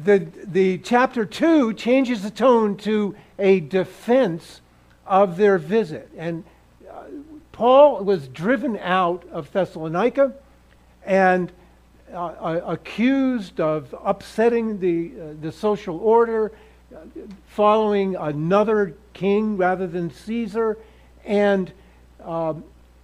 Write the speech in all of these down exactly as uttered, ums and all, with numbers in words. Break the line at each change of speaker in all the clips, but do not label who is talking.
the, the chapter two changes the tone to a defense of their visit. And uh, Paul was driven out of Thessalonica and uh, uh, accused of upsetting the, uh, the social order, uh, following another king rather than Caesar. And, um,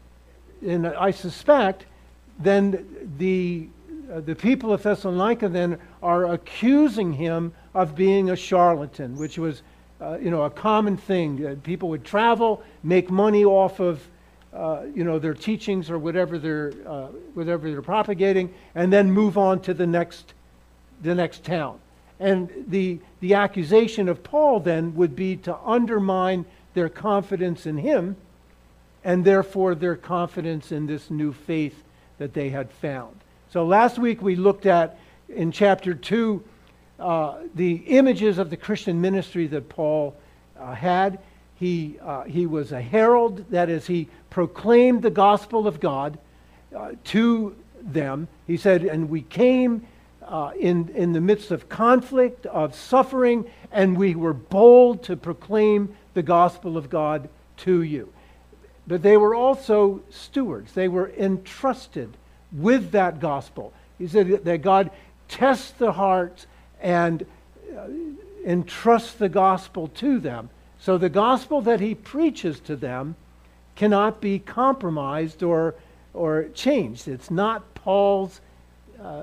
and I suspect then the Uh, the people of Thessalonica then are accusing him of being a charlatan, which was, uh, you know, a common thing. Uh, people would travel, make money off of, uh, you know, their teachings or whatever they're, uh, whatever they're propagating, and then move on to the next, the next town. And the the accusation of Paul then would be to undermine their confidence in him, and therefore their confidence in this new faith that they had found. So last week we looked at, in chapter two, uh, the images of the Christian ministry that Paul uh, had. He, uh, he was a herald, that is, he proclaimed the gospel of God uh, to them. He said, and we came uh, in, in the midst of conflict, of suffering, and we were bold to proclaim the gospel of God to you. But they were also stewards. They were entrusted with that gospel. He said that God tests the hearts and uh, entrusts the gospel to them. So the gospel that he preaches to them cannot be compromised or or changed. It's not Paul's. Uh,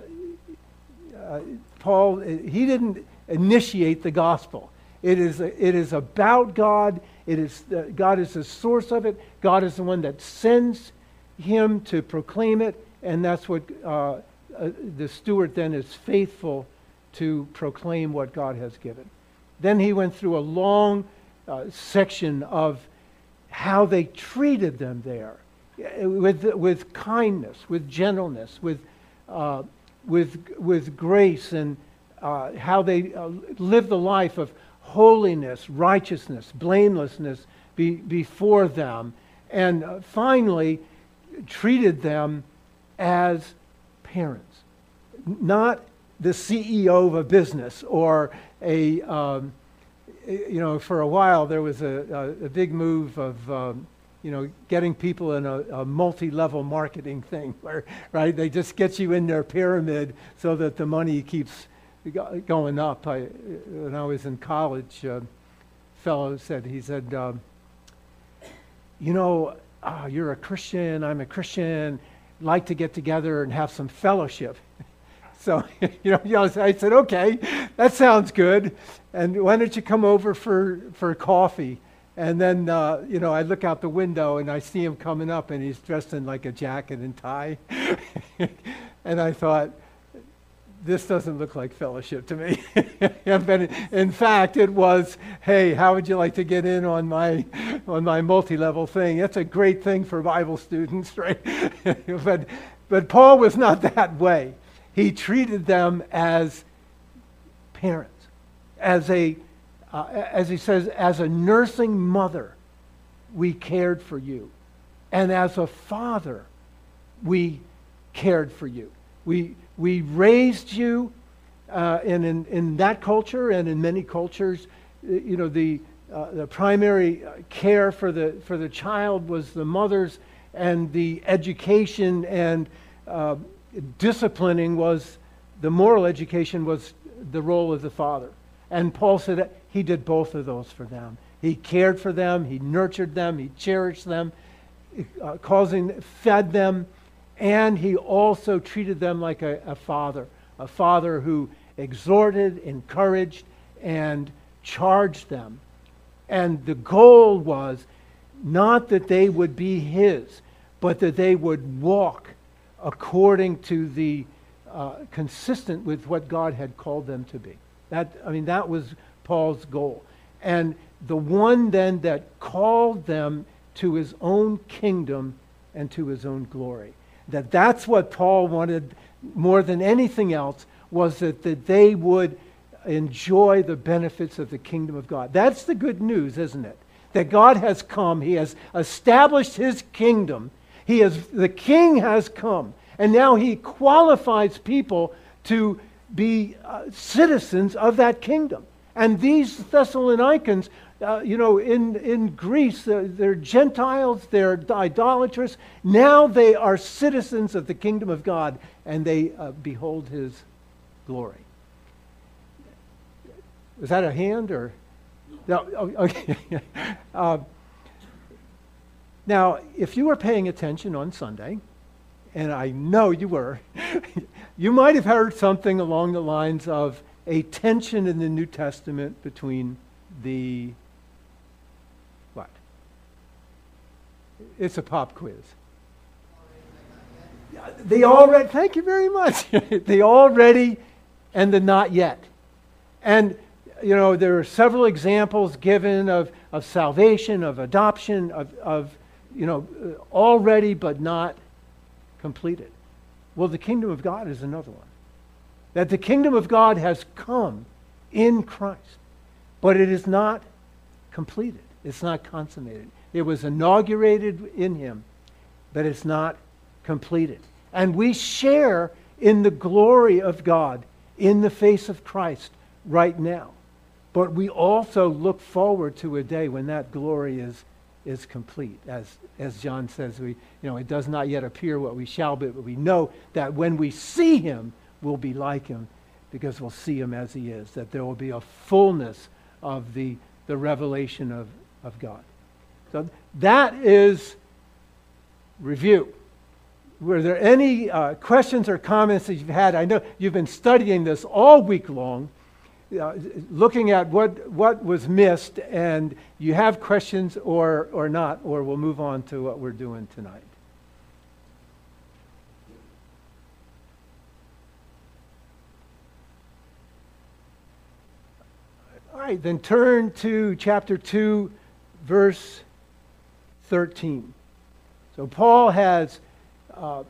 uh, Paul, he didn't initiate the gospel. It is it is about God. It is uh, God is the source of it. God is the one that sends him to proclaim it. And that's what uh, uh, the steward then is faithful to proclaim what God has given. Then he went through a long uh, section of how they treated them there, with with kindness, with gentleness, with uh, with with grace, and uh, how they uh, lived the life of holiness, righteousness, blamelessness be, before them, and uh, finally treated them as parents, not the C E O of a business or a, um, you know, for a while there was a, a, a big move of, um, you know, getting people in a, a multi-level marketing thing where, right, they just get you in their pyramid so that the money keeps going up. I, when I was in college, a fellow said, he said, um, you know, oh, you're a Christian, I'm a Christian, like to get together and have some fellowship. So, you know, you know, I said, okay, that sounds good. And why don't you come over for, for coffee? And then, uh, you know, I look out the window and I see him coming up and he's dressed in like a jacket and tie. And I thought, this doesn't look like fellowship to me. But in fact, it was, hey, how would you like to get in on my on my multi-level thing? That's a great thing for Bible students, right? but but Paul was not that way. He treated them as parents, as a uh, as he says, as a nursing mother, we cared for you, and as a father, we cared for you. We we raised you, uh, and in, in that culture and in many cultures, you know, the uh, the primary care for the for the child was the mother's, and the education and uh, disciplining was the moral education was the role of the father. And Paul said that he did both of those for them. He cared for them, he nurtured them, he cherished them, uh, causing fed them. And he also treated them like a, a father, a father who exhorted, encouraged, and charged them. And the goal was not that they would be his, but that they would walk according to the, uh, consistent with what God had called them to be. That, I mean, that was Paul's goal. And the one then that called them to his own kingdom and to his own glory. That that's what Paul wanted more than anything else, was that, that they would enjoy the benefits of the kingdom of God. That's the good news, isn't it? That God has come, he has established his kingdom. He has, the king has come, and now he qualifies people to be uh, citizens of that kingdom. And these Thessalonians, uh, you know, in, in Greece, uh, they're Gentiles, they're idolatrous. Now they are citizens of the kingdom of God, and they uh, behold his glory. Was that a hand or? No, okay. uh, now, if you were paying attention on Sunday, and I know you were, you might have heard something along the lines of a tension in the New Testament between the, what? It's a pop quiz. The already, thank you very much. The already and the not yet. And, you know, there are several examples given of, of salvation, of adoption, of, of, you know, already but not completed. Well, the kingdom of God is another one. That the kingdom of God has come in Christ, but it is not completed. It's not consummated. It was inaugurated in him, but it's not completed. And we share in the glory of God in the face of Christ right now. But we also look forward to a day when that glory is, is complete. As, as John says, we, you know, it does not yet appear what we shall be, but we know that when we see him, we'll be like him because we'll see him as he is, that there will be a fullness of the, the revelation of, of God. So that is review. Were there any uh, questions or comments that you've had? I know you've been studying this all week long, uh, looking at what, what was missed, and you have questions or, or not, or we'll move on to what we're doing tonight. All right, then turn to chapter two, verse thirteen. So Paul has uh,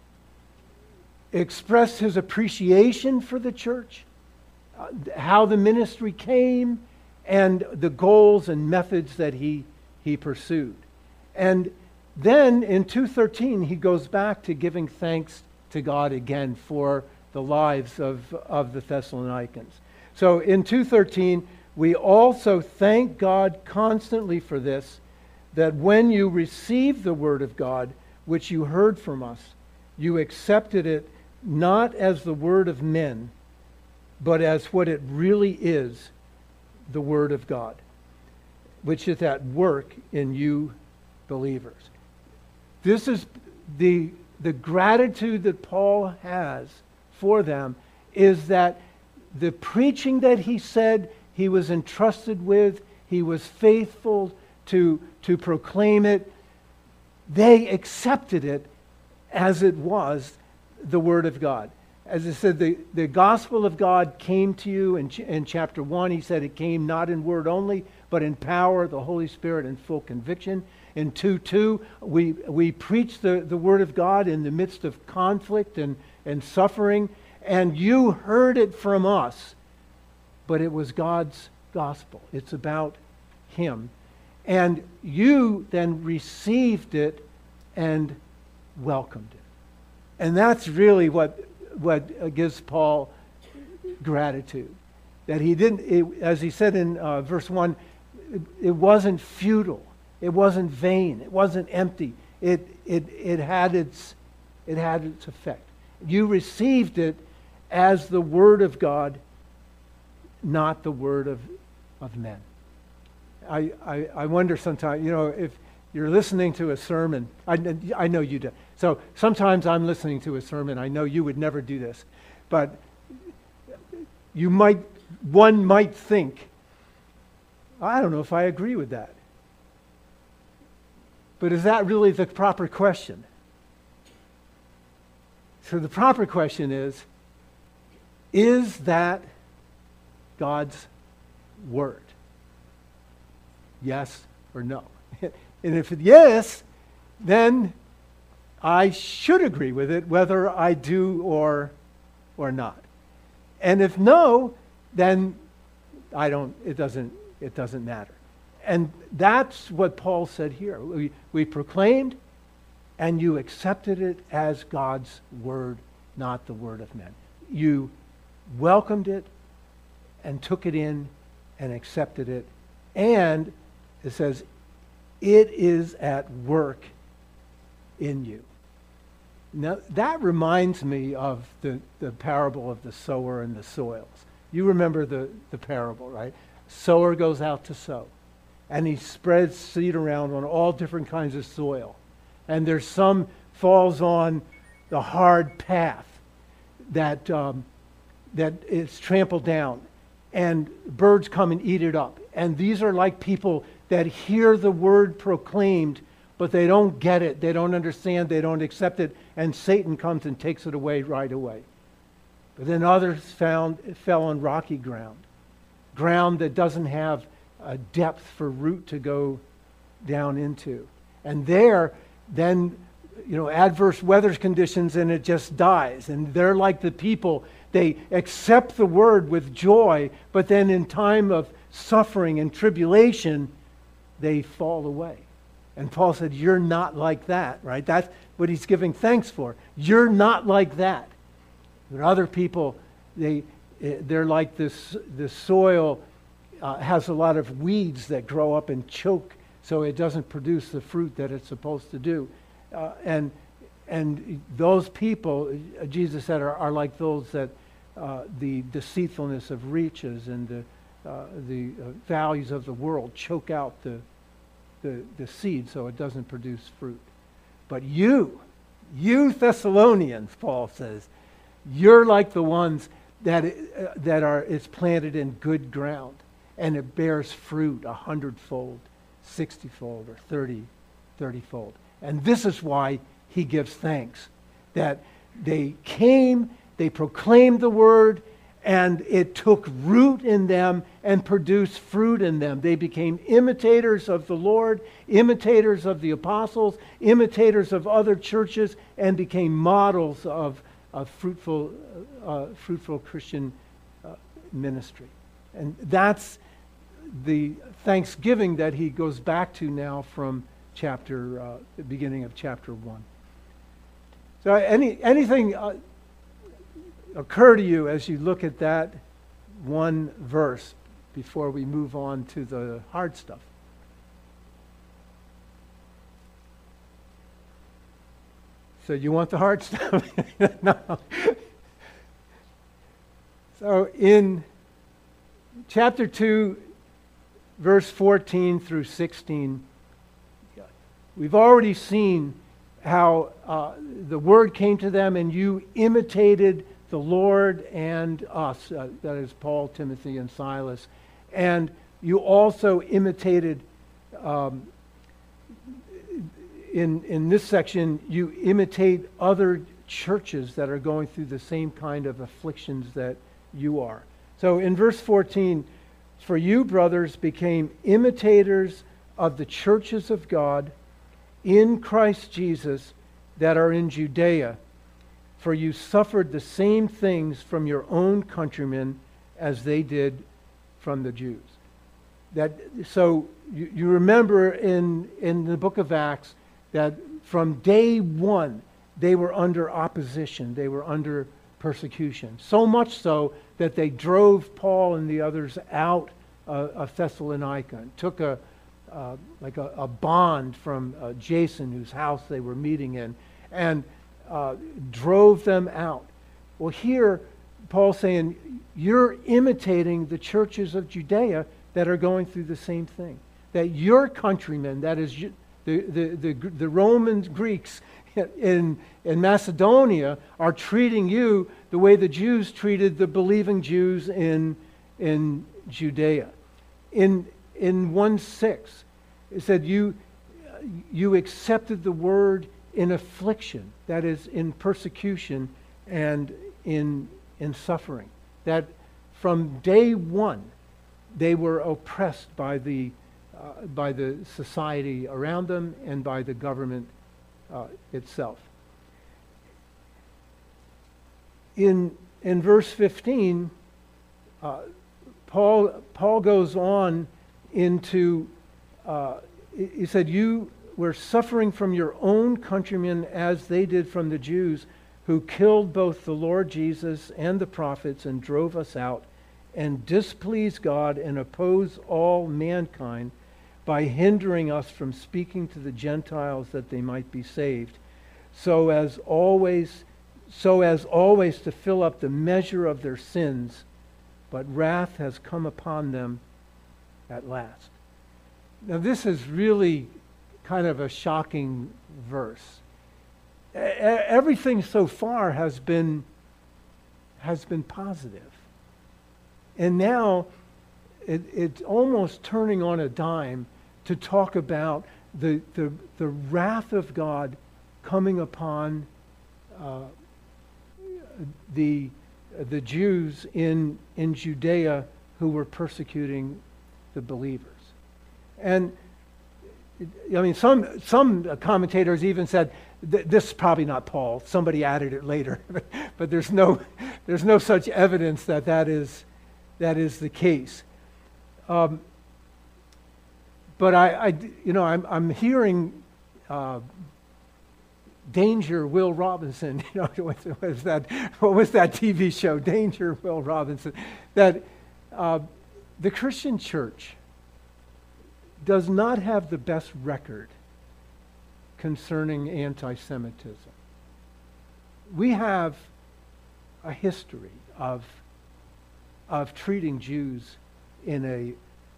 expressed his appreciation for the church, uh, how the ministry came, and the goals and methods that he, he pursued. And then in two thirteen, he goes back to giving thanks to God again for the lives of, of the Thessalonians. So in two thirteen, we also thank God constantly for this, that when you received the word of God, which you heard from us, you accepted it not as the word of men, but as what it really is, the word of God, which is at work in you believers. This is the, the gratitude that Paul has for them, is that the preaching that he said he was entrusted with, he was faithful to, to proclaim it, they accepted it as it was the Word of God. As I said, the, the gospel of God came to you in, ch- in chapter one. He said it came not in word only, but in power, the Holy Spirit, and full conviction. In two two, we, we preach the, the Word of God in the midst of conflict and, and suffering, and you heard it from us, but it was God's gospel. It's about Him. And you then received it and welcomed it. And that's really what, what gives Paul gratitude. That he didn't, it, as he said in uh, verse one, it, it wasn't futile. It wasn't vain. It wasn't empty. It, it, it, had its, it had its effect. You received it as the Word of God, not the word of, of men. I, I, I wonder sometimes, you know, if you're listening to a sermon, I, I know you do. So sometimes I'm listening to a sermon, I know you would never do this, but you might, one might think, I don't know if I agree with that. But is that really the proper question? So the proper question is, is that God's word? Yes or no? And if it yes, then I should agree with it whether I do or or not. And if no, then I don't it doesn't it doesn't matter. And that's what Paul said here. We, we proclaimed and you accepted it as God's word, not the word of men. You welcomed it and took it in and accepted it. And it says, it is at work in you. Now, that reminds me of the, the parable of the sower and the soils. You remember the, the parable, right? Sower goes out to sow, and he spreads seed around on all different kinds of soil. And there's some falls on the hard path that um, that is trampled down, and birds come and eat it up. And these are like people that hear the word proclaimed, but they don't get it, they don't understand, they don't accept it, and Satan comes and takes it away right away. But then others found fell on rocky ground, ground that doesn't have a depth for root to go down into. And there, then, you know, adverse weather conditions, and it just dies. And they're like the people, they accept the word with joy, but then in time of suffering and tribulation, they fall away. And Paul said, you're not like that, right? That's what he's giving thanks for. You're not like that. But other people, they, they're like this, the soil uh, has a lot of weeds that grow up and choke, so it doesn't produce the fruit that it's supposed to do. Uh, and and those people, Jesus said, are, are like those that uh, the deceitfulness of riches and the, uh, the uh, values of the world choke out the The, the seed so it doesn't produce fruit. But you, you Thessalonians, Paul says, you're like the ones that uh, that are is planted in good ground, and it bears fruit a hundredfold, sixtyfold, or thirty, thirtyfold. And this is why he gives thanks, that they came, they proclaimed the word, and it took root in them and produced fruit in them. They became imitators of the Lord, imitators of the apostles, imitators of other churches, and became models of, of fruitful, uh, fruitful Christian uh, ministry. And that's the thanksgiving that he goes back to now from chapter, uh, the beginning of chapter one. So any anything... Uh, occur to you as you look at that one verse before we move on to the hard stuff? So you want the hard stuff? No. So in chapter two, verse fourteen through sixteen, we've already seen how uh, the word came to them and you imitated the Lord and us, uh, that is Paul, Timothy, and Silas. And you also imitated, um, in, in this section, you imitate other churches that are going through the same kind of afflictions that you are. So in verse fourteen, for you, brothers, became imitators of the churches of God in Christ Jesus that are in Judea, for you suffered the same things from your own countrymen as they did from the Jews. That so you, you remember in, in the book of Acts that from day one they were under opposition, they were under persecution. So much so that they drove Paul and the others out uh, of Thessalonica and took a uh, like a, a bond from uh, Jason, whose house they were meeting in, and Uh, drove them out. Well, here, Paul's saying, you're imitating the churches of Judea that are going through the same thing. That your countrymen, that is the, the, the, the Roman Greeks in, in Macedonia, are treating you the way the Jews treated the believing Jews in, in Judea. In, in one six, it said, you, you accepted the word in affliction, that is, in persecution and in in suffering. That from day one they were oppressed by the uh, by the society around them and by the government uh, itself. In in verse fifteen, uh, Paul Paul goes on into uh, he said, you were suffering from your own countrymen as they did from the Jews, who killed both the Lord Jesus and the prophets and drove us out, and displease God and oppose all mankind by hindering us from speaking to the Gentiles that they might be saved, so as always so as always to fill up the measure of their sins, but wrath has come upon them at last. Now this is really kind of a shocking verse. E- everything so far has been has been positive. And now it, it's almost turning on a dime to talk about the the, the wrath of God coming upon uh, the the Jews in in Judea who were persecuting the believers. And I mean, some some commentators even said th- this is probably not Paul. Somebody added it later, but there's no there's no such evidence that that is that is the case. Um, but I, I, you know, I'm I'm hearing uh, Danger Will Robinson. You know, what was that? What was that T V show? Danger Will Robinson. That uh, the Christian church does not have the best record concerning anti-Semitism. We have a history of of treating Jews in a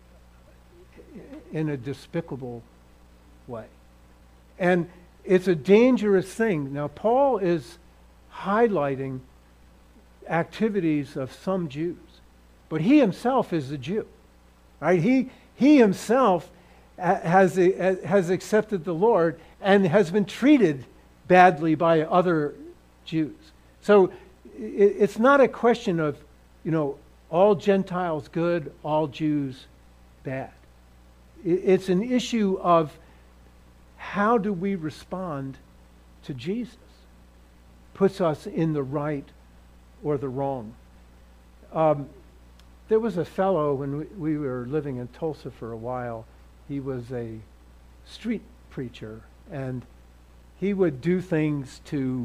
in a despicable way. And it's a dangerous thing. Now, Paul is highlighting activities of some Jews, but he himself is a Jew, right? He he himself has has accepted the Lord and has been treated badly by other Jews. So it's not a question of, you know, all Gentiles good, all Jews bad. It's an issue of how do we respond to Jesus? Puts us in the right or the wrong. Um, there was a fellow when we, we were living in Tulsa for a while. He was a street preacher, and he would do things to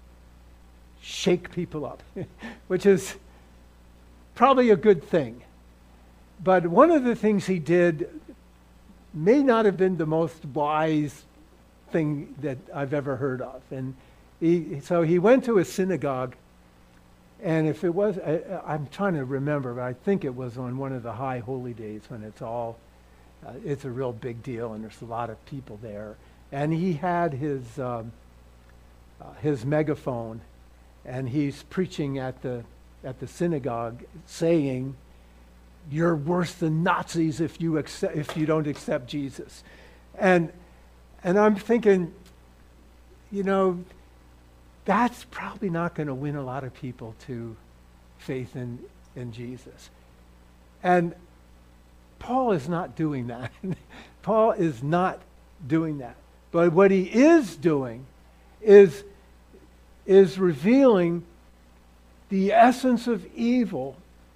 shake people up, which is probably a good thing. But one of the things he did may not have been the most wise thing that I've ever heard of. And he, so he went to a synagogue, and if it was, I, I'm trying to remember, but I think it was on one of the high holy days when it's all, uh, it's a real big deal and there's a lot of people there. And he had his um, uh, his megaphone, and he's preaching at the at the synagogue, saying, "You're worse than Nazis if you accept, if you don't accept Jesus." And and I'm thinking, you know, that's probably not going to win a lot of people to faith in, in Jesus. And Paul is not doing that. Paul is not doing that. But what he is doing is, is revealing the essence of evil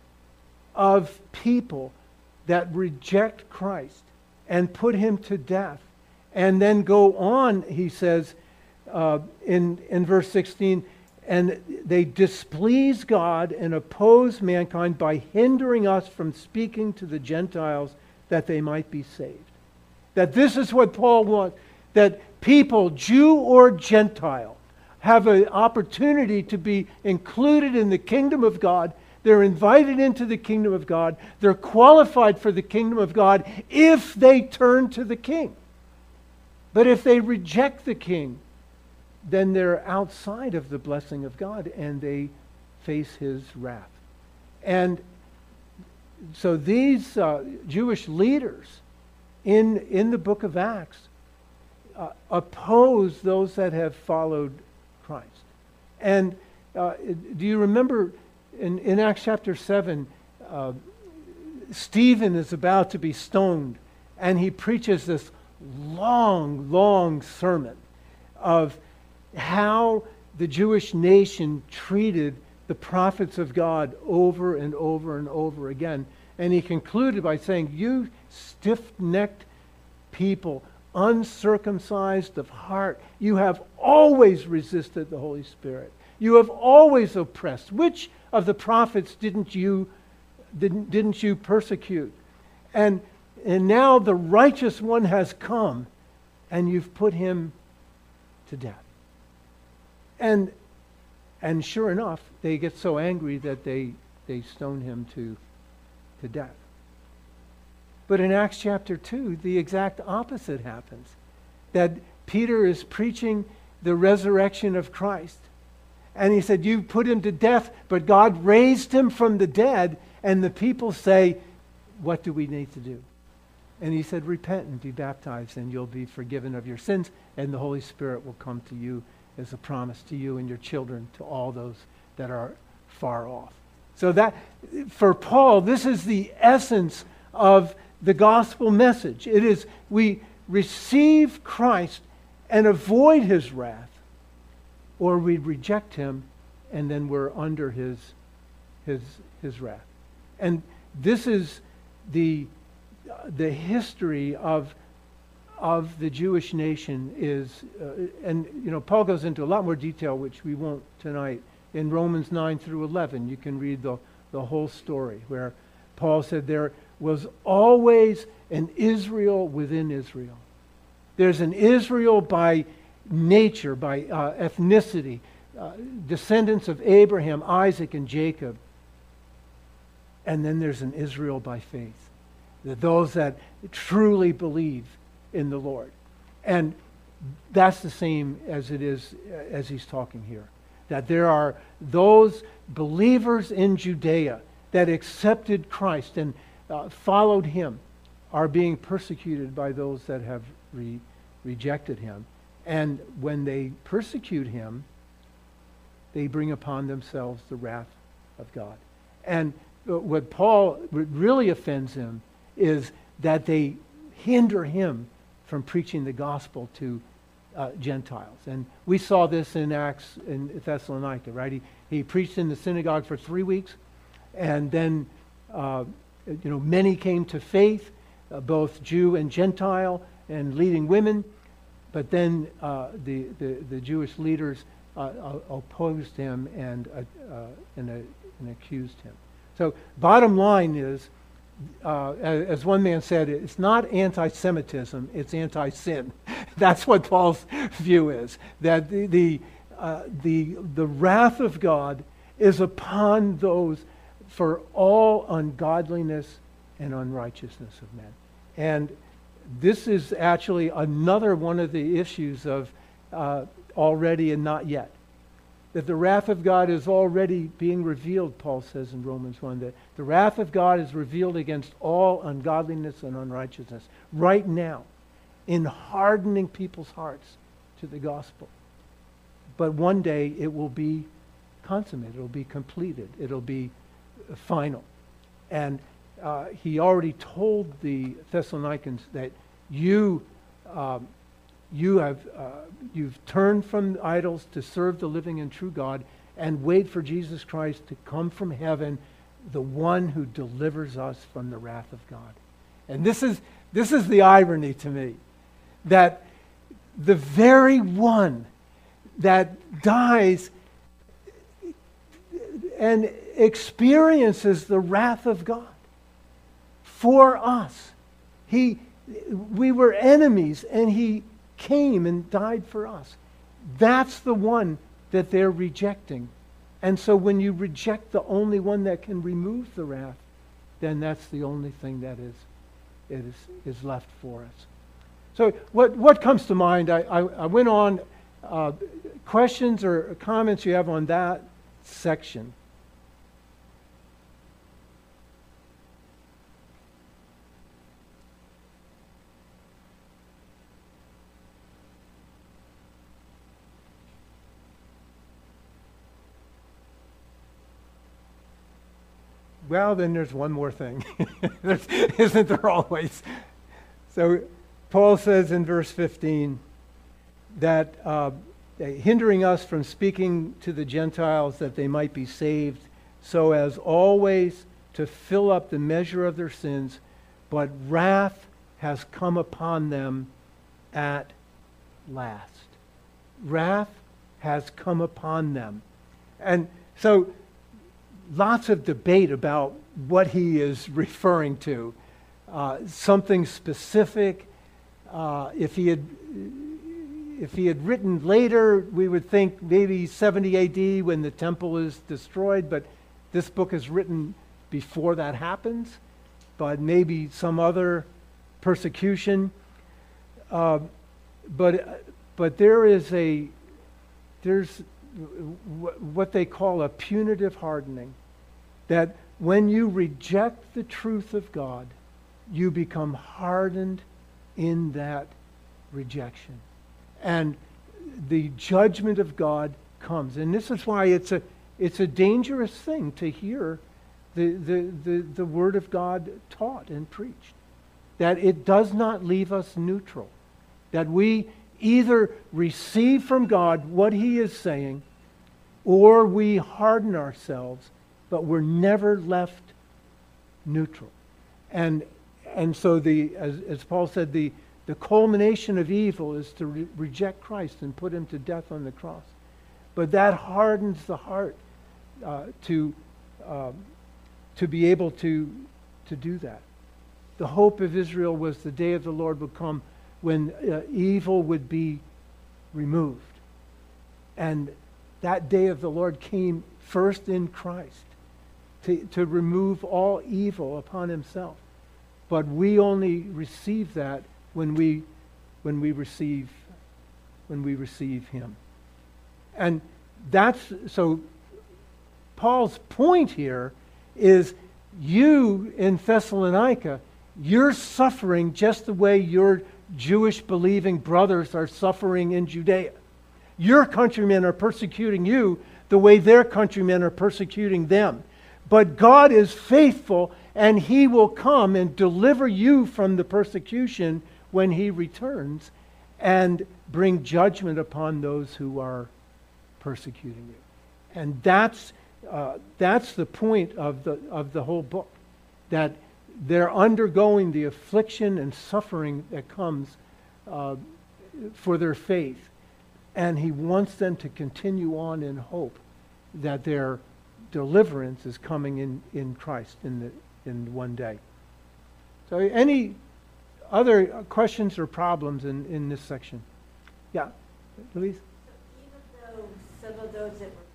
of people that reject Christ and put him to death. And then go on, he says, uh, in, in verse sixteen, and they displease God and oppose mankind by hindering us from speaking to the Gentiles that they might be saved. That this is what Paul wants, that people, Jew or Gentile, have an opportunity to be included in the kingdom of God. They're invited into the kingdom of God. They're qualified for the kingdom of God if they turn to the King. But if they reject the King, then they're outside of the blessing of God and they face his wrath. And so these uh, Jewish leaders in, in the book of Acts uh, oppose those that have followed Christ. And uh, do you remember in, in Acts chapter seven, uh, Stephen is about to be stoned, and he preaches this long, long sermon of how the Jewish nation treated the prophets of God over and over and over again. And he concluded by saying, "You stiff-necked people, uncircumcised of heart, you have always resisted the Holy Spirit. You have always oppressed. Which of the prophets didn't you didn't, didn't you persecute? And and now the righteous one has come, and you've put him to death. And and sure enough, they get so angry that they they stone him to to death. But in Acts chapter two, the exact opposite happens. That Peter is preaching the resurrection of Christ. And he said, you put him to death, but God raised him from the dead. And the people say, what do we need to do? And he said, repent and be baptized, and you'll be forgiven of your sins, and the Holy Spirit will come to you as a promise to you and your children, to all those that are far off. So that, for Paul, this is the essence of the gospel message. It is, we receive Christ and avoid his wrath, or we reject him and then we're under his his his wrath. And this is the the history of of the Jewish nation is uh, and you know Paul goes into a lot more detail, which we won't tonight. In Romans nine through eleven, you can read the the whole story, where Paul said there was always an Israel within Israel. There's an Israel by nature, by uh, ethnicity, uh, descendants of Abraham, Isaac, and Jacob. And then there's an Israel by faith, that those that truly believe in the Lord. And that's the same as it is as he's talking here. That there are those believers in Judea that accepted Christ and uh, followed him, are being persecuted by those that have re- rejected him. And when they persecute him, they bring upon themselves the wrath of God. And what Paul what really offends him is that they hinder him from preaching the gospel to uh, Gentiles. And we saw this in Acts in Thessalonica, right? He, he preached in the synagogue for three weeks, and then uh, you know many came to faith, uh, both Jew and Gentile, and leading women. But then uh, the, the the Jewish leaders uh, opposed him and uh, uh, and, uh, and accused him. So bottom line is, uh, as one man said, it's not anti-Semitism, it's anti-sin. That's what Paul's view is. That the the, uh, the the wrath of God is upon those for all ungodliness and unrighteousness of men. And this is actually another one of the issues of uh, already and not yet. That the wrath of God is already being revealed, Paul says in Romans one, that the wrath of God is revealed against all ungodliness and unrighteousness right now, in hardening people's hearts to the gospel. But one day it will be consummated, it will be completed, it will be final. And Uh, he already told the Thessalonians that you, um, you have, uh, you've turned from idols to serve the living and true God, and wait for Jesus Christ to come from heaven, the one who delivers us from the wrath of God. And this is this is the irony to me, that the very one that dies and experiences the wrath of God for us. He, we were enemies, and he came and died for us. That's the one that they're rejecting. And so when you reject the only one that can remove the wrath, then that's the only thing that is is, is left for us. So what, what comes to mind? I, I, I went on. Uh, questions or comments you have on that section? Well, then there's one more thing. Isn't there always? So Paul says in verse fifteen that uh, hindering us from speaking to the Gentiles that they might be saved, so as always to fill up the measure of their sins, but wrath has come upon them at last. Wrath has come upon them. And so lots of debate about what he is referring to. Uh, something specific. Uh, if he had if he had written later, we would think maybe seventy A D when the temple is destroyed, but this book is written before that happens, but maybe some other persecution. Uh, but but there is a there's what they call a punitive hardening, that when you reject the truth of God, you become hardened in that rejection. And the judgment of God comes. And this is why it's a it's a dangerous thing to hear the, the, the, the Word of God taught and preached. That it does not leave us neutral. That we either receive from God what He is saying, or we harden ourselves, but we're never left neutral. And and so the as, as Paul said, the, the culmination of evil is to re- reject Christ and put Him to death on the cross. But that hardens the heart uh, to um, to be able to to do that. The hope of Israel was the day of the Lord would come when uh, evil would be removed. And that day of the Lord came first in Christ to, to remove all evil upon Himself. But we only receive that when we when we receive when we receive Him. And that's so Paul's point here is, you in Thessalonica, you're suffering just the way your Jewish believing brothers are suffering in Judea. Your countrymen are persecuting you the way their countrymen are persecuting them. But God is faithful, and He will come and deliver you from the persecution when He returns and bring judgment upon those who are persecuting you. And that's uh, that's the point of the of the whole book, that they're undergoing the affliction and suffering that comes uh, for their faith. And He wants them to continue on in hope that their deliverance is coming in, in Christ in the in one day. So any other questions or problems in, in this section? Yeah, Louise?
So even though some of those that were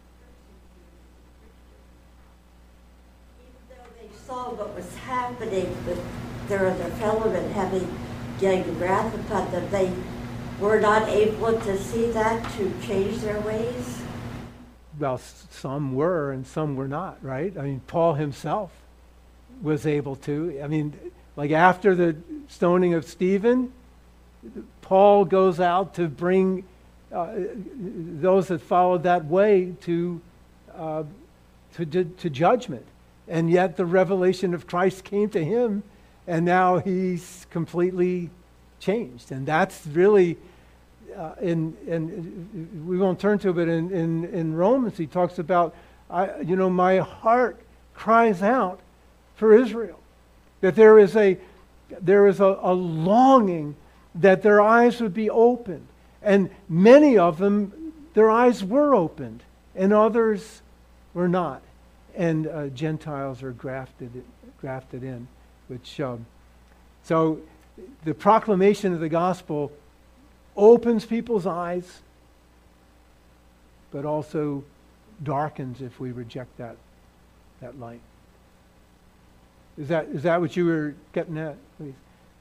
even though they saw what was happening with their other fellowmen having getting wrath upon them, they were not able to see that to change their ways?
Well, some were and some were not, right? I mean, Paul himself was able to. I mean, like after the stoning of Stephen, Paul goes out to bring uh, those that followed that way to, uh, to to judgment. And yet the revelation of Christ came to him, and now he's completely changed. And that's really, uh, in, in, we won't turn to it, but in, in, in Romans he talks about, I, you know, my heart cries out for Israel. That there is a, there is a, a longing that their eyes would be opened. And many of them, their eyes were opened, and others were not. And uh, Gentiles are grafted grafted in, which um, so the proclamation of the gospel opens people's eyes, but also darkens if we reject that that light. Is that is that what you were getting at, please?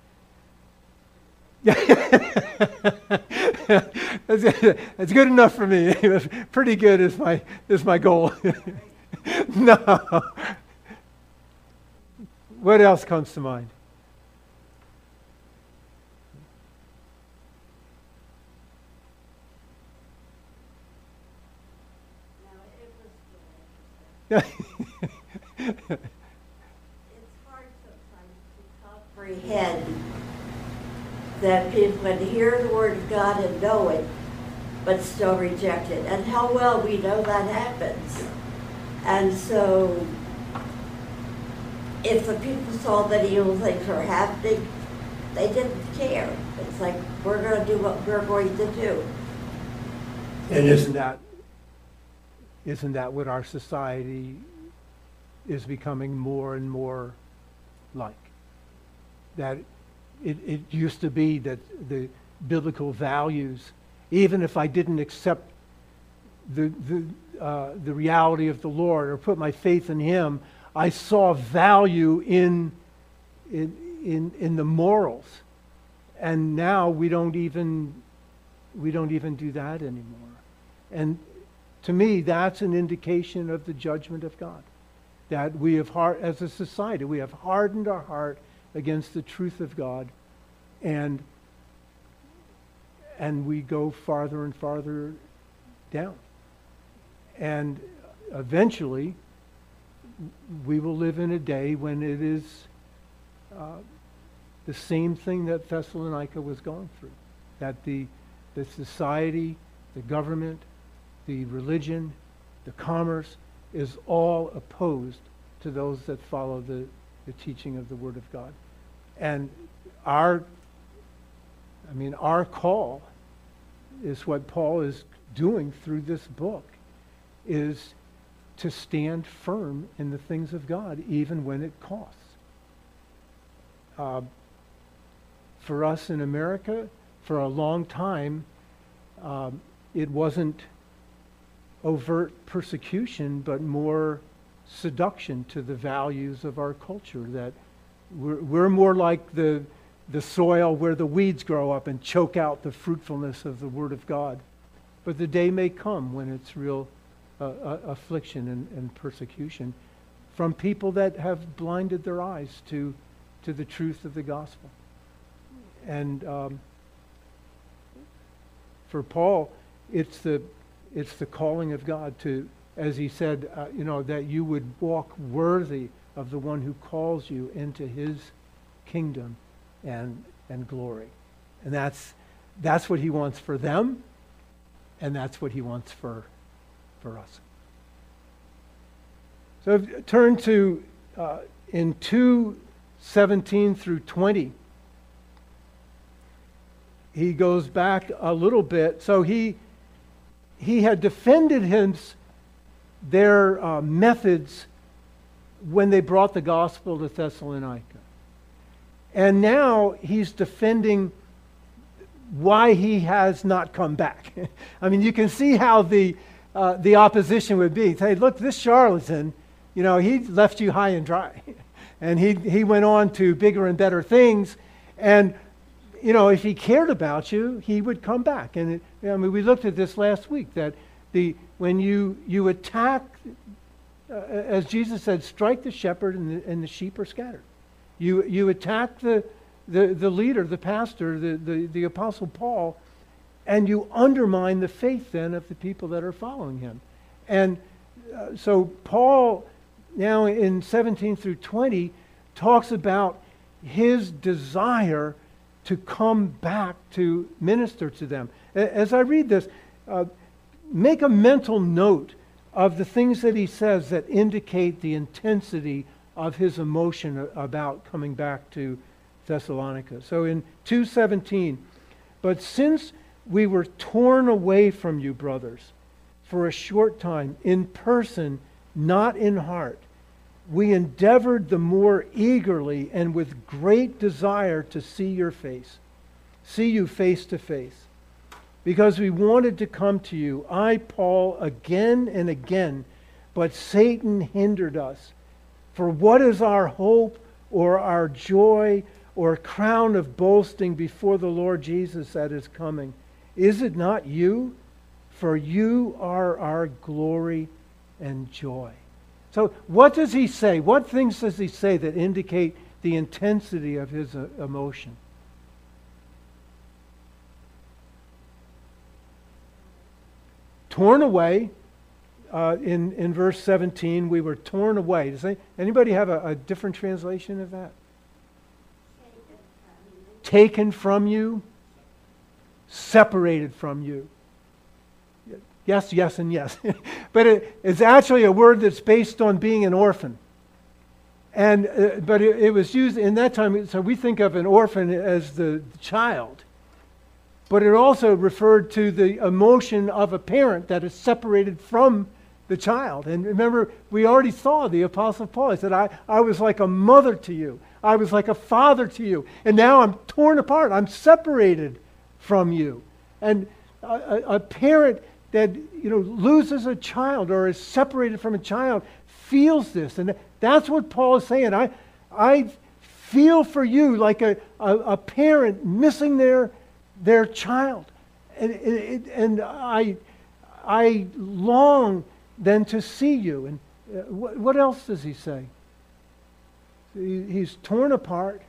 that's, that's good enough for me. Pretty good is my is my goal. No. What else comes to mind?
No, it was it's hard sometimes to comprehend that people can hear the Word of God and know it, but still reject it. And how well we know that happens. And so, if the people saw that evil things were happening, they didn't care. It's like, we're going to do what we're going to do.
And isn't that isn't that what our society is becoming more and more like? That it, it used to be that the biblical values, even if I didn't accept the the uh, the reality of the Lord or put my faith in Him, I saw value in in in, in the morals. And now we don't even we don't even do that anymore. And to me, that's an indication of the judgment of God. That we have, hard, as a society, we have hardened our heart against the truth of God, and and we go farther and farther down. And eventually, we will live in a day when it is uh, the same thing that Thessalonica was going through. That the, the society, the government, the religion, the commerce is all opposed to those that follow the, the teaching of the Word of God. And our, I mean, our call is what Paul is doing through this book, is to stand firm in the things of God, even when it costs. Uh, for us in America, for a long time, um, it wasn't overt persecution, but more seduction to the values of our culture. That we're, we're more like the the soil where the weeds grow up and choke out the fruitfulness of the Word of God. But the day may come when it's real uh, uh, affliction and, and persecution from people that have blinded their eyes to to the truth of the gospel. And um, for Paul, it's the it's the calling of God to, as he said, uh, you know, that you would walk worthy of the one who calls you into His kingdom and and glory. And that's that's what he wants for them, and that's what he wants for for us. So turn to uh, in two seventeen through twenty. He goes back a little bit. So he he had defended his their uh, methods when they brought the gospel to Thessalonica. And now he's defending why he has not come back. I mean, you can see how the uh, the opposition would be. Hey, look, this charlatan, you know, he left you high and dry. And he he went on to bigger and better things. And, you know, if he cared about you, he would come back. And, it, I mean, we looked at this last week, that the when you, you attack, uh, as Jesus said, strike the shepherd and the, and the sheep are scattered. You you attack the, the, the leader, the pastor, the, the, the Apostle Paul, and you undermine the faith then of the people that are following him. And uh, so Paul, now in seventeen through twenty, talks about his desire to come back to minister to them. As I read this, uh, make a mental note of the things that he says that indicate the intensity of his emotion about coming back to Thessalonica. So in two seventeen, but since we were torn away from you, brothers, for a short time, in person, not in heart, we endeavored the more eagerly and with great desire to see your face, see you face to face, because we wanted to come to you, I, Paul, again and again, but Satan hindered us. For what is our hope or our joy or crown of boasting before the Lord Jesus at His coming? Is it not you? For you are our glory and joy. So what does he say? What things does he say that indicate the intensity of his uh, emotion? Torn away. Uh, in, in verse seventeen, we were torn away. Does any, anybody have a, a different translation of that? Taken from you, separated from you. Yes, yes, and yes. But it, it's actually a word that's based on being an orphan. And uh, but it, it was used in that time, so we think of an orphan as the child. But it also referred to the emotion of a parent that is separated from the child. And remember, we already saw the Apostle Paul. He said, I, I was like a mother to you. I was like a father to you. And now I'm torn apart. I'm separated from you. And a, a, a parent that, you know, loses a child or is separated from a child feels this. And that's what Paul is saying. I, I feel for you like a, a, a parent missing their, their child. And, and, and I, I long then to see you. And uh, what, what else does he say? He, he's torn apart.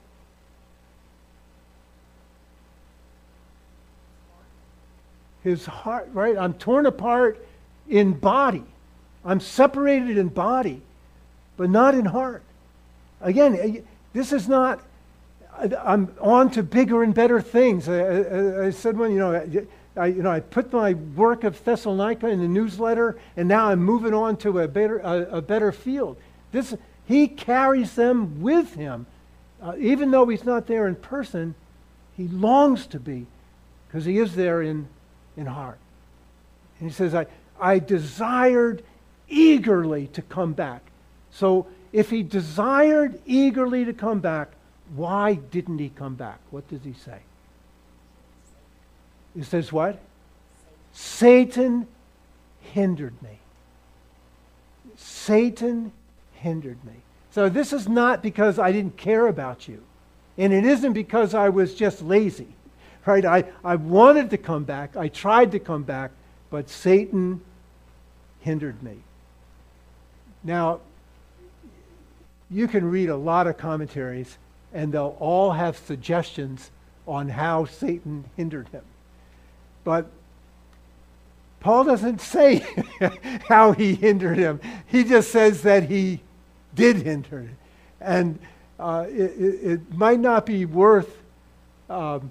His heart, right? I'm torn apart in body. I'm separated in body, but not in heart. Again, this is not, I'm on to bigger and better things. I, I, I said when, you know, I, you know, I put my work of Thessalonica in the newsletter, and now I'm moving on to a better, a, a better field. This, he carries them with him. Uh, even though he's not there in person, he longs to be, because he is there in, in heart. And he says, I, I desired eagerly to come back. So if he desired eagerly to come back, why didn't he come back? What does he say? He says what? Satan hindered me. Satan hindered me. So this is not because I didn't care about you. And it isn't because I was just lazy. Right? I, I wanted to come back. I tried to come back, but Satan hindered me. Now, you can read a lot of commentaries, and they'll all have suggestions on how Satan hindered him. But Paul doesn't say how he hindered him. He just says that he did hinder him. And uh, it, it might not be worth um,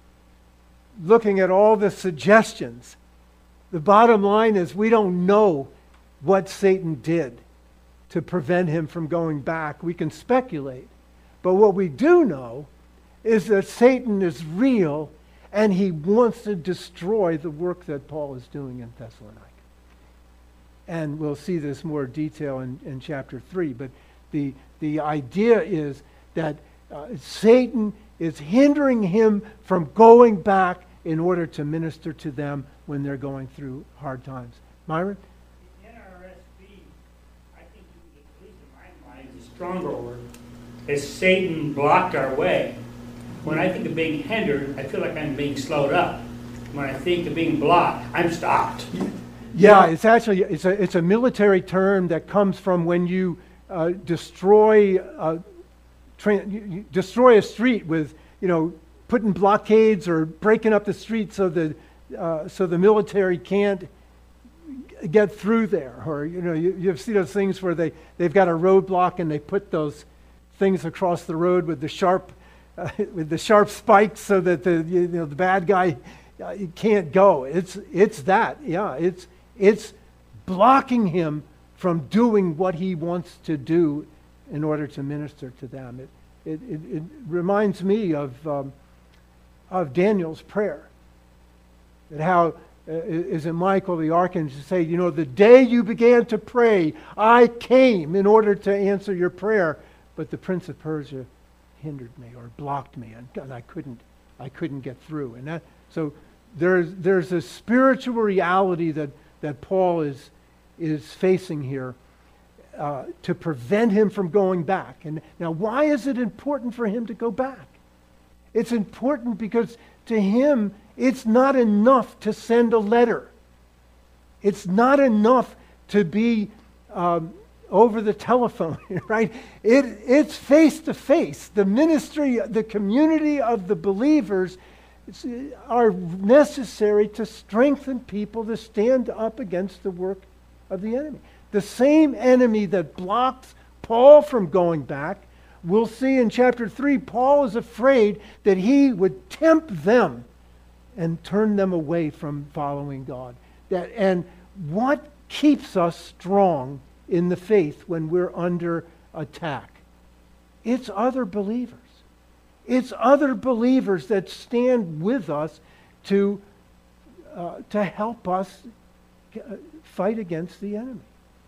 looking at all the suggestions. The bottom line is we don't know what Satan did to prevent him from going back. We can speculate. But what we do know is that Satan is real, and he wants to destroy the work that Paul is doing in Thessalonica. And we'll see this more detail in, in chapter three. But the, the idea is that uh, Satan is hindering him from going back in order to minister to them when they're going through hard times. Myron?
The N R S V, I think, at least in my mind, is a stronger word, as Satan blocked our way. When I think of being hindered, I feel like I'm being slowed up. When I think of being blocked, I'm stopped.
Yeah, it's actually it's a it's a military term that comes from when you uh, destroy uh, tra- you, you destroy a street with, you know, putting blockades or breaking up the street so the uh, so the military can't get through there. Or, you know, you, you've seen those things where they they've got a roadblock and they put those things across the road with the sharp uh, with the sharp spikes so that the you know the bad guy uh, can't go. It's it's that yeah it's it's blocking him from doing what he wants to do in order to minister to them. It it it, it reminds me of um, of Daniel's prayer. And how uh, is it Michael the archangel say, you know, the day you began to pray, I came in order to answer your prayer, but the prince of Persia hindered me or blocked me, and I couldn't, I couldn't get through. And that, so there's there's a spiritual reality that that Paul is is facing here uh, to prevent him from going back. And now, why is it important for him to go back? It's important because to him, it's not enough to send a letter. It's not enough to be um, over the telephone, right? It, it's face-to-face. The ministry, the community of the believers are necessary to strengthen people to stand up against the work of the enemy. The same enemy that blocks Paul from going back, we'll see in chapter three, Paul is afraid that he would tempt them and turn them away from following God. That, and what keeps us strong in the faith when we're under attack? It's other believers. It's other believers that stand with us to, uh, to help us uh, fight against the enemy.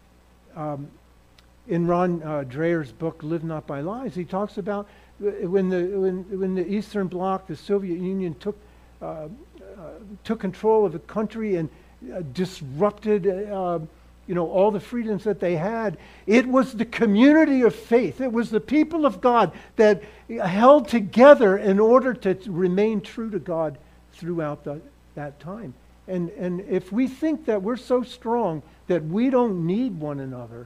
Um, in Ron uh, Dreher's book, Live Not by Lies, he talks about when the when when the Eastern Bloc, the Soviet Union, took uh, uh, took control of the country and uh, disrupted, uh, you know, all the freedoms that they had. It was the community of faith. It was the people of God that held together in order to remain true to God throughout the, that time. And and if we think that we're so strong that we don't need one another,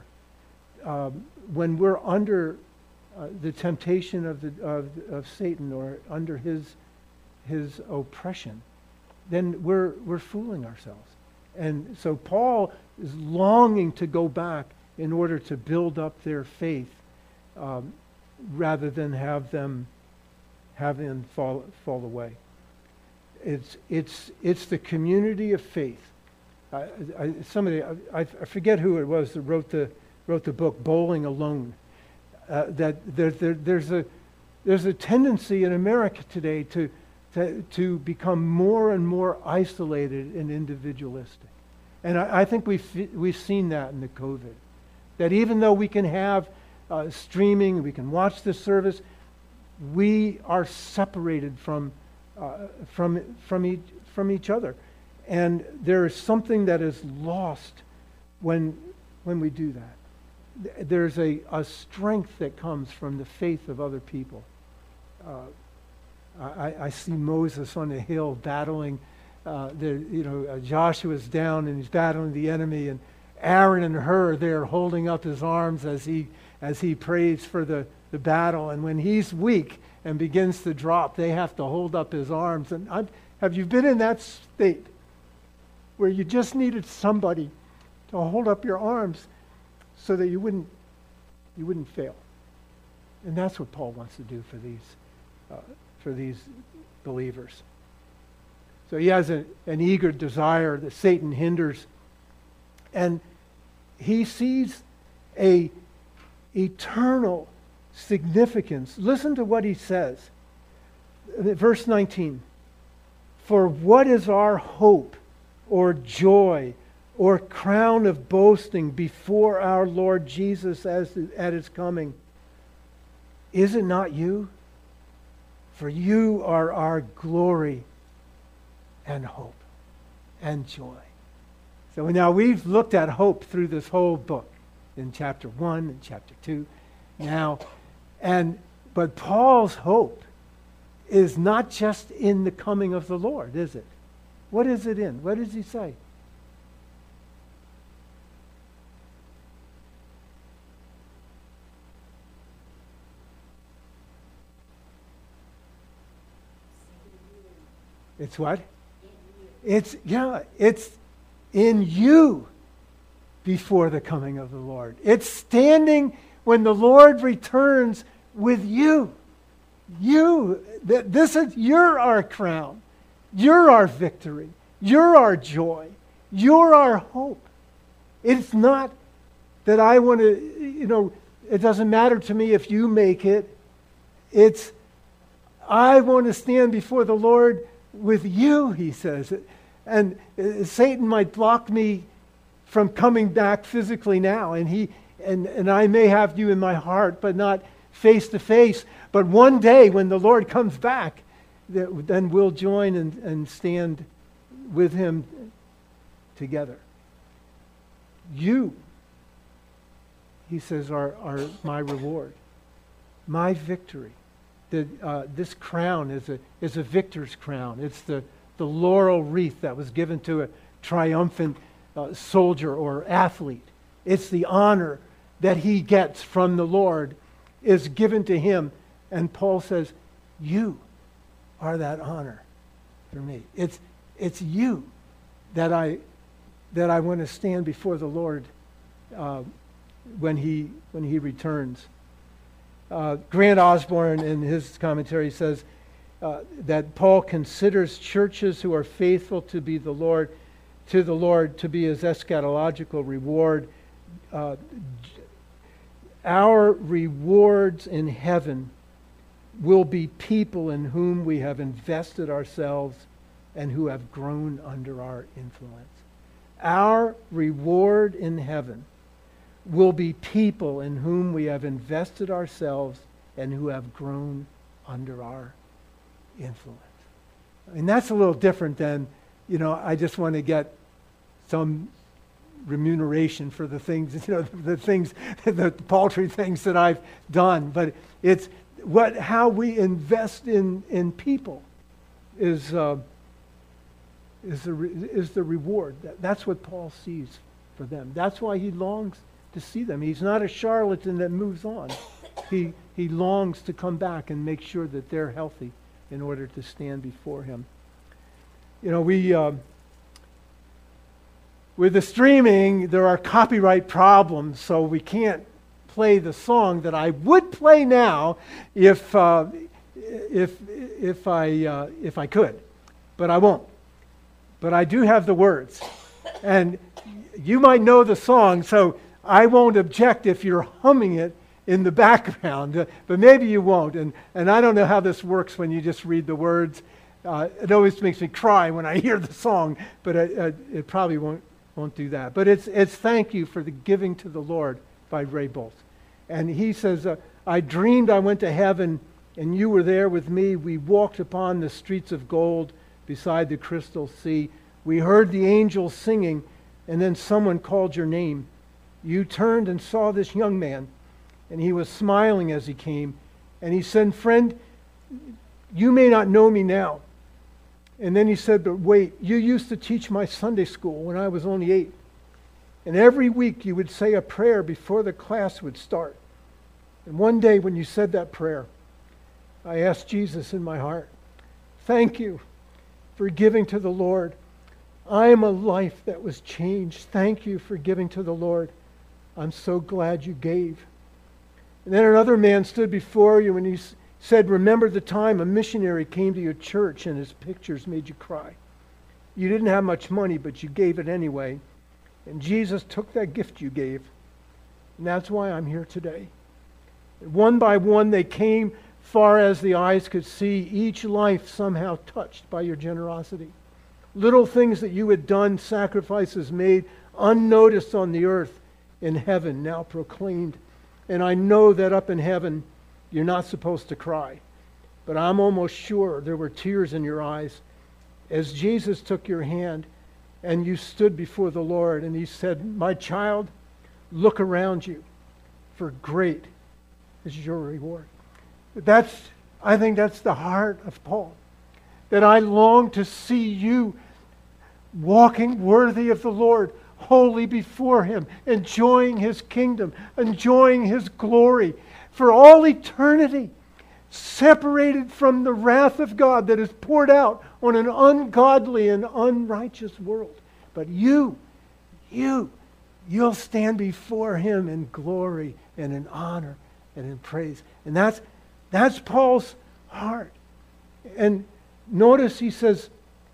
um, when we're under uh, the temptation of the of, of Satan or under his his oppression, then we're we're fooling ourselves. And so Paul is longing to go back in order to build up their faith, um, rather than have them have them fall fall away. It's it's it's the community of faith. I, I, somebody I, I forget who it was that wrote the wrote the book Bowling Alone. Uh, that there, there, there's a there's a tendency in America today to, to to become more and more isolated and individualistic, and I, I think we've we've seen that in the COVID. That even though we can have uh, streaming, we can watch the service, we are separated from uh, from from each from each other, and there is something that is lost when when we do that. There's a, a strength that comes from the faith of other people. Uh, I, I see Moses on a hill battling. Uh, the, you know, uh, Joshua's down and he's battling the enemy, and Aaron and Hur there holding up his arms as he as he prays for the, the battle. And when he's weak and begins to drop, they have to hold up his arms. And I'm, have you been in that state where you just needed somebody to hold up your arms so that you wouldn't you wouldn't fail? And that's what Paul wants to do for these uh, for these believers. So he has a, an eager desire that Satan hinders, and he sees a eternal significance. Listen to what he says. Verse nineteen. For what is our hope or joy or crown of boasting before our Lord Jesus as at his coming? Is it not you? For you are our glory and hope and joy. So now we've looked at hope through this whole book in chapter one and chapter two now. And but Paul's hope is not just in the coming of the Lord, is it? What is it in? What does he say? It's what? It's, yeah, it's in you before the coming of the Lord. It's standing when the Lord returns with you. You, this is, you're our crown. You're our victory. You're our joy. You're our hope. It's not that I want to, you know, it doesn't matter to me if you make it. It's, I want to stand before the Lord with you, he says. And Satan might block me from coming back physically now, and he and, and I may have you in my heart, but not face to face. But one day when the Lord comes back, then we'll join and, and stand with him together. You, he says, are, are my reward, my victory. The, uh, this crown is a is a victor's crown. It's the, the laurel wreath that was given to a triumphant uh, soldier or athlete. It's the honor that he gets from the Lord is given to him. And Paul says, you are that honor for me. It's it's you that I that I want to stand before the Lord uh, when he when he returns. Uh, Grant Osborne, in his commentary, says uh, that Paul considers churches who are faithful to be the Lord, to the Lord, to be his eschatological reward. Uh, our rewards in heaven will be people in whom we have invested ourselves and who have grown under our influence. Our reward in heaven will be people in whom we have invested ourselves and who have grown under our influence. I mean, that's a little different than, you know, I just want to get some remuneration for the things, you know, the things, the paltry things that I've done. But it's what how we invest in in people is uh, is the re- is the reward. That, that's what Paul sees for them. That's why he longs to see them. He's not a charlatan that moves on. He he longs to come back and make sure that they're healthy in order to stand before him. You know, we uh, with the streaming, there are copyright problems, so we can't play the song that I would play now if uh, if if I uh, if I could, but I won't. But I do have the words, and you might know the song, so I won't object if you're humming it in the background, uh, but maybe you won't. And and I don't know how this works when you just read the words. Uh, it always makes me cry when I hear the song, but it, uh, it probably won't won't do that. But it's it's Thank You for the Giving to the Lord by Ray Boltz. And he says, uh, I dreamed I went to heaven and you were there with me. We walked upon the streets of gold beside the crystal sea. We heard the angels singing, and then someone called your name. You turned and saw this young man, and he was smiling as he came. And he said, friend, you may not know me now. And then he said, but wait, you used to teach my Sunday school when I was only eight. And every week you would say a prayer before the class would start. And one day when you said that prayer, I asked Jesus in my heart, thank you for giving to the Lord. I am a life that was changed. Thank you for giving to the Lord. I'm so glad you gave. And then another man stood before you and he said, remember the time a missionary came to your church and his pictures made you cry. You didn't have much money, but you gave it anyway. And Jesus took that gift you gave. And that's why I'm here today. And one by one they came far as the eyes could see, each life somehow touched by your generosity. Little things that you had done, sacrifices made, unnoticed on the earth, in heaven now proclaimed. And I know that up in heaven you're not supposed to cry. But I'm almost sure there were tears in your eyes as Jesus took your hand and you stood before the Lord and he said, my child, look around you, for great is your reward. That's, I think that's the heart of Paul. That I long to see you walking worthy of the Lord, holy before him, enjoying his kingdom, enjoying his glory for all eternity, separated from the wrath of God that is poured out on an ungodly and unrighteous world. But you, you, you'll stand before him in glory and in honor and in praise. And that's that's Paul's heart. And notice he says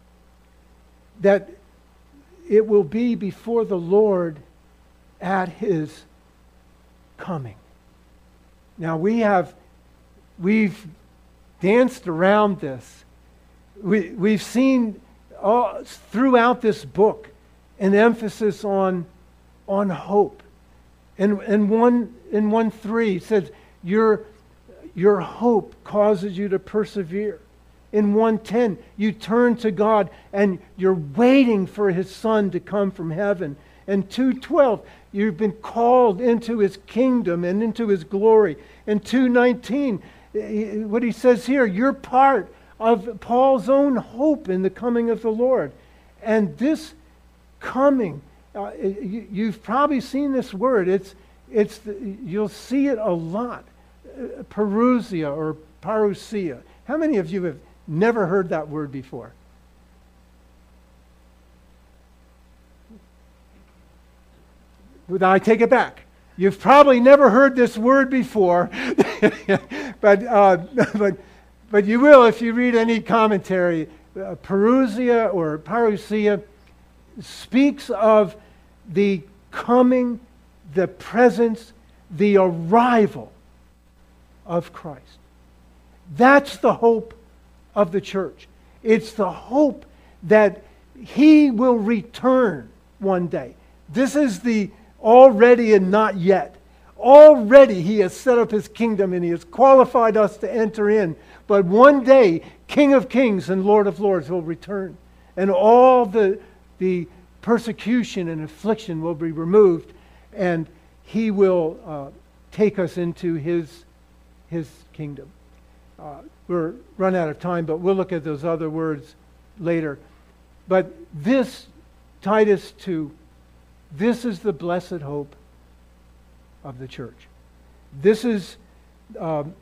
that it will be before the Lord at his coming. Now we have we've danced around this. We we've seen all, throughout this book an emphasis on on hope. And and one in one three it says your your hope causes you to persevere. In one ten, you turn to God and you're waiting for his Son to come from heaven. And two twelve, you've been called into his kingdom and into his glory. And two nineteen, what he says here, you're part of Paul's own hope in the coming of the Lord. And this coming, uh, you, you've probably seen this word. It's it's the, you'll see it a lot. Uh, parousia or parousia. How many of you have never heard that word before? Well, I take it back. You've probably never heard this word before, but uh, but but you will if you read any commentary. Uh, parousia or parousia speaks of the coming, the presence, the arrival of Christ. That's the hope of the church. It's the hope that he will return one day. This is the already and not yet. Already he has set up his kingdom and he has qualified us to enter in. But one day, King of Kings and Lord of Lords will return. And all the, the persecution and affliction will be removed. And he will uh, take us into his, his kingdom. Uh, we're run out of time, but we'll look at those other words later. But this, Titus two, this is the blessed hope of the church. This is um,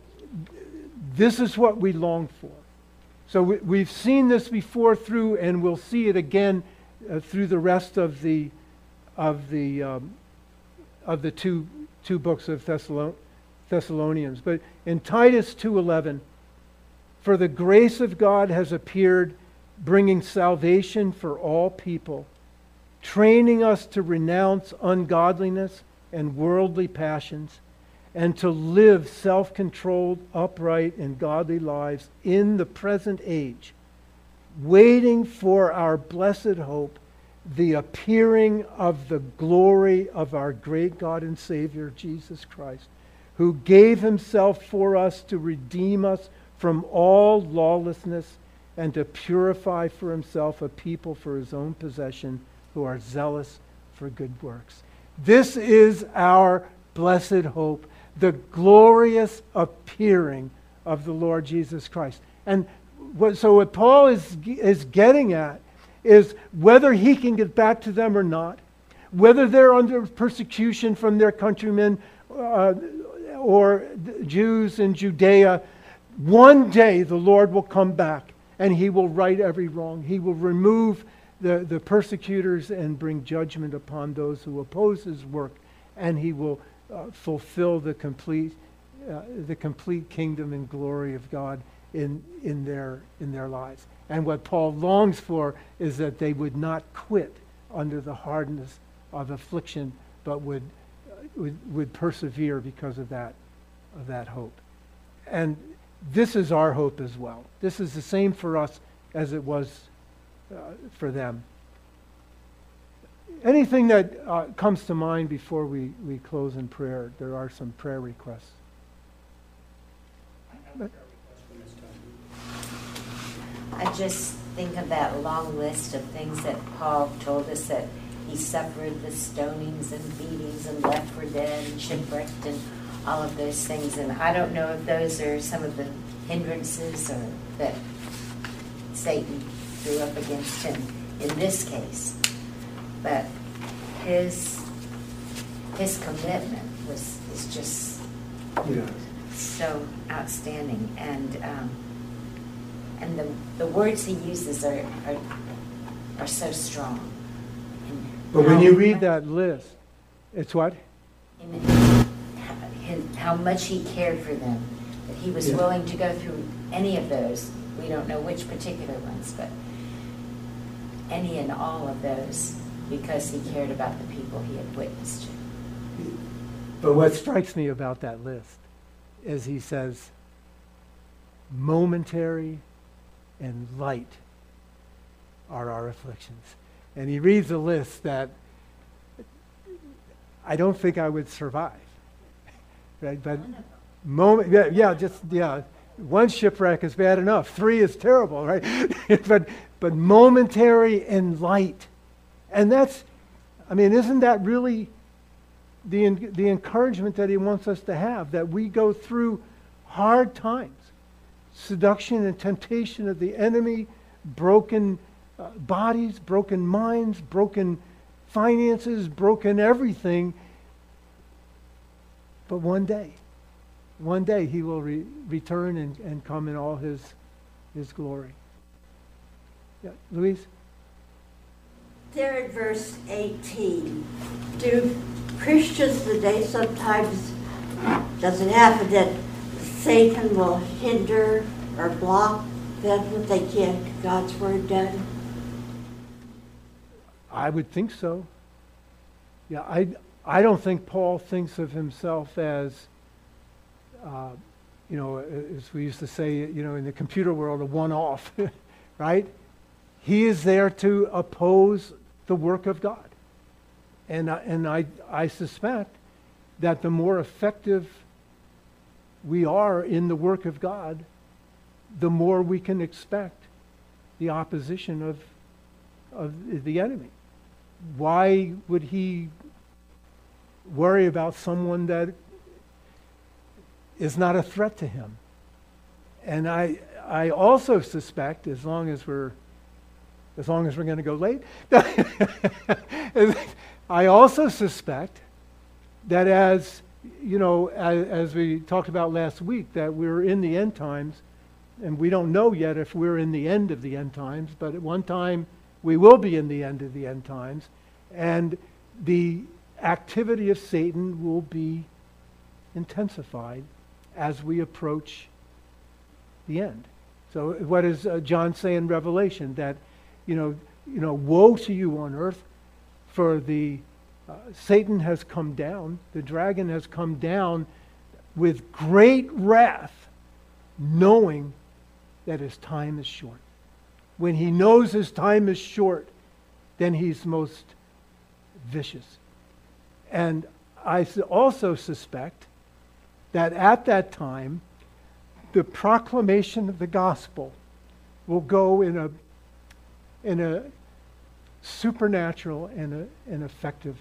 this is what we long for. So we, we've seen this before through, and we'll see it again uh, through the rest of the of the um, of the two two books of Thessalon- Thessalonians. But in Titus two eleven, for the grace of God has appeared, bringing salvation for all people, training us to renounce ungodliness and worldly passions, and to live self-controlled, upright, and godly lives in the present age, waiting for our blessed hope, the appearing of the glory of our great God and Savior, Jesus Christ, who gave himself for us to redeem us from all lawlessness and to purify for himself a people for his own possession who are zealous for good works. This is our blessed hope, the glorious appearing of the Lord Jesus Christ. And what, so what Paul is, is getting at is whether he can get back to them or not, whether they're under persecution from their countrymen uh, or Jews in Judea, one day the Lord will come back and he will right every wrong. He will remove the, the persecutors and bring judgment upon those who oppose his work, and he will uh, fulfill the complete uh, the complete kingdom and glory of God in in their in their lives. And what Paul longs for is that they would not quit under the hardness of affliction, but would uh, would, would persevere because of that of that hope. And this is our hope as well. This is the same for us as it was Uh, for them. Anything that uh, comes to mind before we, we close in prayer? There are some prayer requests.
I have a prayer request for this time.
I just think of that long list of things that Paul told us, that he suffered the stonings and beatings and left for dead and shipwrecked and all of those things. And I don't know if those are some of the hindrances or that Satan threw up against him in this case. But his his commitment was is just
Yeah.
so outstanding. And um, and the, the words he uses are are, are so strong. And
But when
how-
you read that list, it's what?
in his, how much he cared for them, that he was
Yeah.
willing to go through any of those. We don't know which particular ones, but any and all of those, because he cared about the people he had witnessed to.
But what strikes me about that list is he says, momentary and light are our afflictions. And he reads a list that I don't think I would survive. Right? But moment, yeah, yeah, just yeah. One shipwreck is bad enough. Three is terrible, right? but but momentary and light, and that's, I mean, isn't that really the the encouragement that he wants us to have? That we go through hard times, seduction and temptation of the enemy, broken uh, bodies, broken minds, broken finances, broken everything. But one day. One day he will re- return and, and come in all his his glory. Yeah, Louise?
There in verse eighteen, do Christians today sometimes, does it happen that Satan will hinder or block them if they can't get God's word done?
I would think so. Yeah, I, I don't think Paul thinks of himself as, uh, you know, as we used to say, you know, in the computer world, a one-off, right? He is there to oppose the work of God. And, I, and I, I suspect that the more effective we are in the work of God, the more we can expect the opposition of, of the enemy. Why would he worry about someone that is not a threat to him? And I I also suspect, as long as we're as long as we're going to go late, I also suspect that as you know, as, as we talked about last week, that we're in the end times, and we don't know yet if we're in the end of the end times, but at one time we will be in the end of the end times, and the activity of Satan will be intensified as we approach the end. So what does uh, John say in Revelation? That, you know, you know, woe to you on earth, for the uh, Satan has come down, the dragon has come down with great wrath, knowing that his time is short. When he knows his time is short, then he's most vicious. And I also suspect that at that time, the proclamation of the gospel will go in a in a supernatural and a, an effective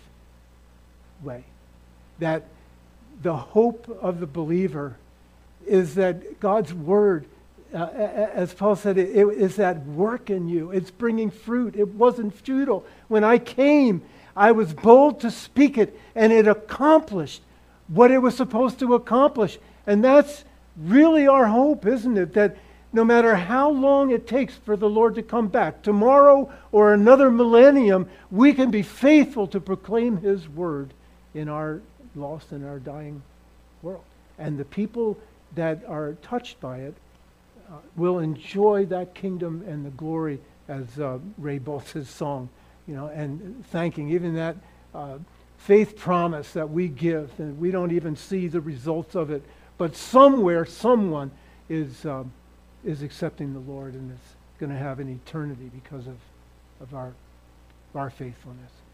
way. That the hope of the believer is that God's word, uh, as Paul said, it, it is at work in you. It's bringing fruit. It wasn't futile. When I came, I was bold to speak it, and it accomplished what it was supposed to accomplish. And that's really our hope, isn't it? That no matter how long it takes for the Lord to come back, tomorrow or another millennium, we can be faithful to proclaim His word in our lost and our dying world. And the people that are touched by it uh, will enjoy that kingdom and the glory, as uh, Ray Boltz's song, you know, and thanking even that uh, faith promise that we give, and we don't even see the results of it, but somewhere, someone is um, is accepting the Lord and is going to have an eternity because of, of our, our faithfulness.